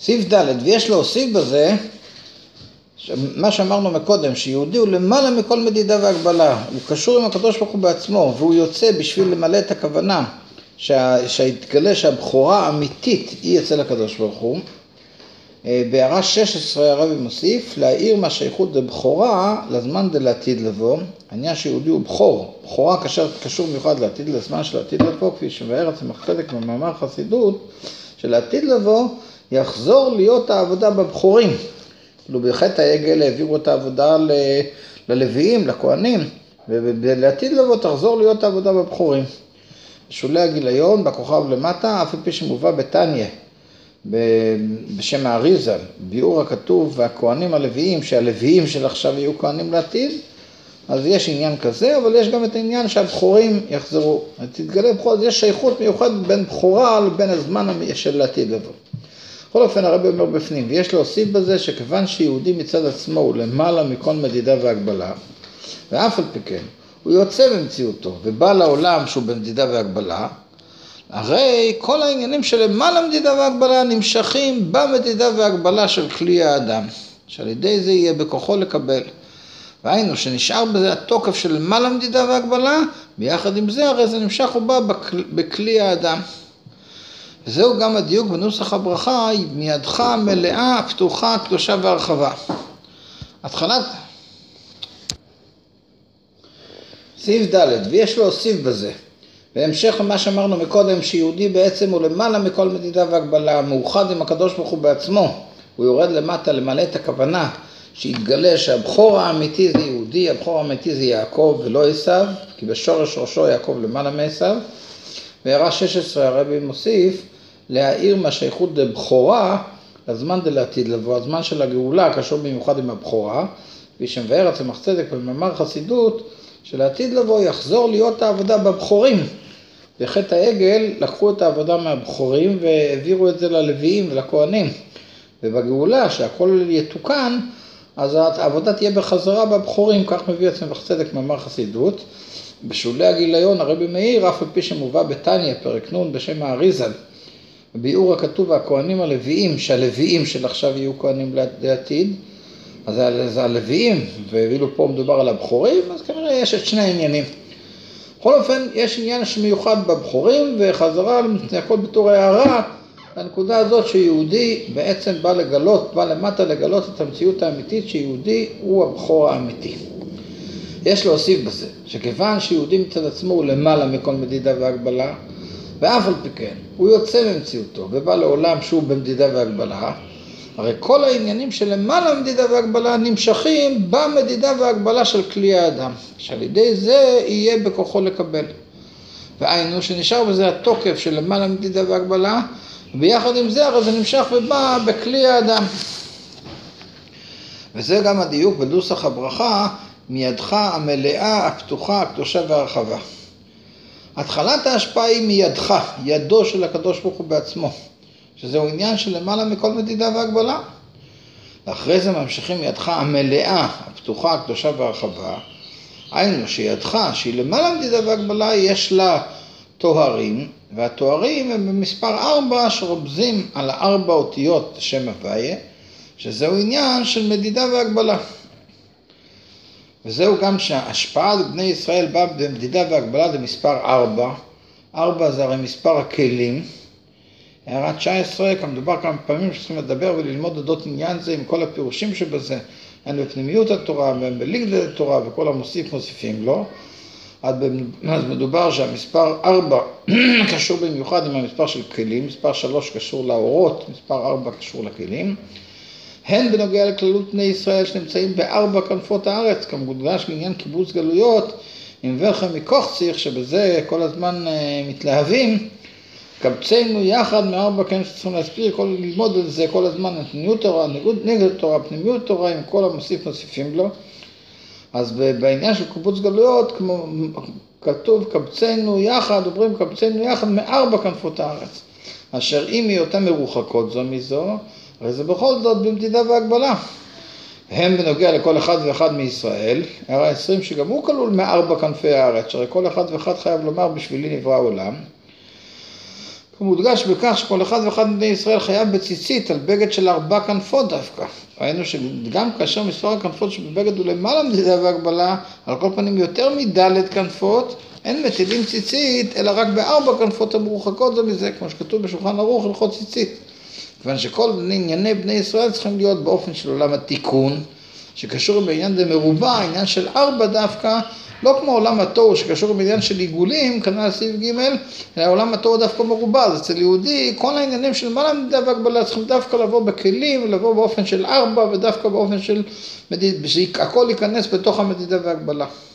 סעיף ד' ויש להוסיף בזה, מה שאמרנו מקודם, שיהודי הוא למעלה מכל מדידה והגבלה, הוא קשור עם הקדוש ברוך הוא בעצמו, והוא יוצא בשביל למלא את הכוונה, שהתגלה שהבחורה האמיתית היא אצל הקדוש ברוך הוא. בהערה 16 הרבי מוסיף, להעיר מהשייכות לבחורה לזמן דלעתיד לבוא, העניין שיהודי הוא בחור, בחורה קשור מיוחד לעתיד לזמן של עתיד לבוא, כפי שבארץ חלק ממאמר חסידות, שלעתיד לבוא יחזור להיות העבודה בבחורים. כאילו בחטא העגל העבירו את העבודה ללוויים, לכהנים, ולעתיד לבוא תחזור להיות העבודה בבחורים. בשולי הגיליון, בכוכב למטה, אף על פי שמובא בתניא, בשם האריזל, ביאור הכתוב והכהנים הלוויים, שהלוויים של עכשיו יהיו כהנים לעתיד, אז יש עניין כזה, אבל יש גם את העניין שהבחורים יחזרו. תתגלה בחור, אז יש שייכות מיוחד בין בחורה לבין הזמן של לעתיד לבוא. בכל אופן הרבי אומר בפנים, ויש להוסיף בזה שכיוון שיהודי מצד עצמו הוא למעלה מכל מדידה והגבלה, ואף על פי כן, הוא יוצא במציאותו ובא לעולם שהוא במדידה והגבלה, הרי כל העניינים של למעלה מדידה והגבלה נמשכים במדידה והגבלה של כלי האדם, שעל ידי זה יהיה בכוחו לקבל. והיינו שנשאר בזה התוקף של למעלה מדידה והגבלה, ביחד עם זה הרי זה נמשך ובא בכלי האדם. וזהו גם הדיוק בנוסח הברכה, מידך מלאה, פתוחה, קדושה והרחבה. התחלת סעיף ד' ויש להוסיף בזה. בהמשך למה שאמרנו מקודם, שיהודי בעצם הוא למעלה מכל מדידה והגבלה, מאוחד עם הקדוש ברוך הוא בעצמו. הוא יורד למטה למלא את הכוונה, שיתגלה שהבחור האמיתי זה יהודי, הבחור האמיתי זה יעקב ולא עשיו, כי בשורש ראשו יעקב למעלה מעשיו. בהערה 16 הרבי מוסיף, להעיר מהשייכות לבחורה, לזמן דלעתיד לבוא, הזמן של הגאולה קשור במיוחד עם הבחורה, ושמבאר הצמח צדק במאמר חסידות, שלעתיד לבוא יחזור להיות העבודה בבחורים. בחטא העגל לקחו את העבודה מהבחורים והעבירו את זה ללוויים ולכהנים. ובגאולה שהכל יתוקן, אז העבודה תהיה בחזרה בבחורים, כך מביא הצמח צדק במאמר חסידות. בשולי הגיליון הרבי מאיר, אף על פי שמובא בתניא, פרק נ' בשם האריזל, ביאור הכתוב והכהנים הלוויים, שהלוויים של עכשיו יהיו כהנים לעתיד, אז זה הלוויים, ואילו פה מדובר על הבחורים, אז כנראה יש את שני העניינים. בכל אופן, יש עניין שמיוחד בבחורים, וחזרה הכל בתור הערה, הנקודה הזאת שיהודי בעצם בא למטה לגלות את המציאות האמיתית, שיהודי הוא הבחור האמיתי. יש להוסיף בזה, שכיוון שיהודי מצד עצמו הוא למעלה מכל מדידה והגבלה, ואף על פי כן, הוא יוצא ממציאותו ובא לעולם שהוא במדידה והגבלה, הרי כל העניינים של למעלה מדידה והגבלה נמשכים במדידה והגבלה של כלי האדם, שעל ידי זה יהיה בכוחו לקבל. והיינו שנשאר בזה התוקף של למעלה מדידה והגבלה, וביחד עם זה הרי זה נמשך ובא בכלי האדם. וזה גם הדיוק בנוסח הברכה, מידך המלאה, הפתוחה, הקדושה והרחבה. התחלת ההשפעה היא מידך, ידו של הקדוש ברוך הוא בעצמו, שזהו עניין של למעלה מכל מדידה והגבלה. ואחרי זה ממשיכים מידך המלאה, הפתוחה, הקדושה והרחבה. היינו שידך, שהיא למעלה מדידה והגבלה, יש לה תוארים, והתוארים הם במספר 4 שרובזים על 4 אותיות שם הוויה, שזהו עניין של מדידה והגבלה. וזהו גם שההשפעה לבני ישראל באה במדידה והגבלה זה מספר 4. 4 זה הרי מספר הכלים. הערה 19, כמדובר כמה פעמים שצריכים לדבר וללמוד עדות עניין זה עם כל הפירושים שבזה. הן בפנימיות התורה והן בליגדת התורה וכל המוסיף מוסיפים לו. אז מדובר שהמספר 4 קשור במיוחד עם המספר של כלים, מספר 3 קשור לאורות, מספר 4 קשור לכלים. הן בנוגע לכללות בני ישראל שנמצאים ב4 כנפות הארץ, כמודגש לעניין קיבוץ גלויות, עם ורחם מקוחציך, שבזה כל הזמן מתלהבים, קבצנו יחד מ4 כן שצריכים להסביר, ללמוד על זה כל הזמן, פנימיות תורה, נגד תורה, פנימיות תורה, עם כל המוסיף מוסיפים לו. אז בעניין של קיבוץ גלויות, כמו כתוב קבצנו יחד, אומרים קבצנו יחד מ4 כנפות הארץ, אשר אם היותן מרוחקות זו מזו, הרי זה בכל זאת במדידה והגבלה. הם בנוגע לכל אחד ואחד מישראל, הערה 20 שגם הוא כלול מ4 כנפי הארץ, שהרי כל אחד ואחד חייב לומר בשבילי נברא העולם. מודגש בכך שכל אחד ואחד מבני ישראל חייב בציצית על בגד של 4 כנפות דווקא. ראינו שגם כאשר מספר הכנפות שבבגד הוא למעלה מדידה והגבלה, על כל פנים יותר מד' כנפות, אין מטילים ציצית, אלא רק ב4 כנפות המרוחקות זה מזה, כמו שכתוב בשולחן ערוך הלכות ציצית. כיוון שכל ענייני בני ישראל צריכים להיות באופן של עולם התיקון, שקשור בעניין דמרובע, העניין של 4 דווקא, לא כמו עולם התוהו שקשור בעניין של עיגולים, כנ"ל סעיף ג', אלא עולם התוהו דווקא מרובע. אז אצל יהודי, כל העניינים של מעלה מדידה והגבלה צריכים דווקא לבוא בכלים, לבוא באופן של 4 ודווקא באופן של, שהכל ייכנס בתוך המדידה והגבלה.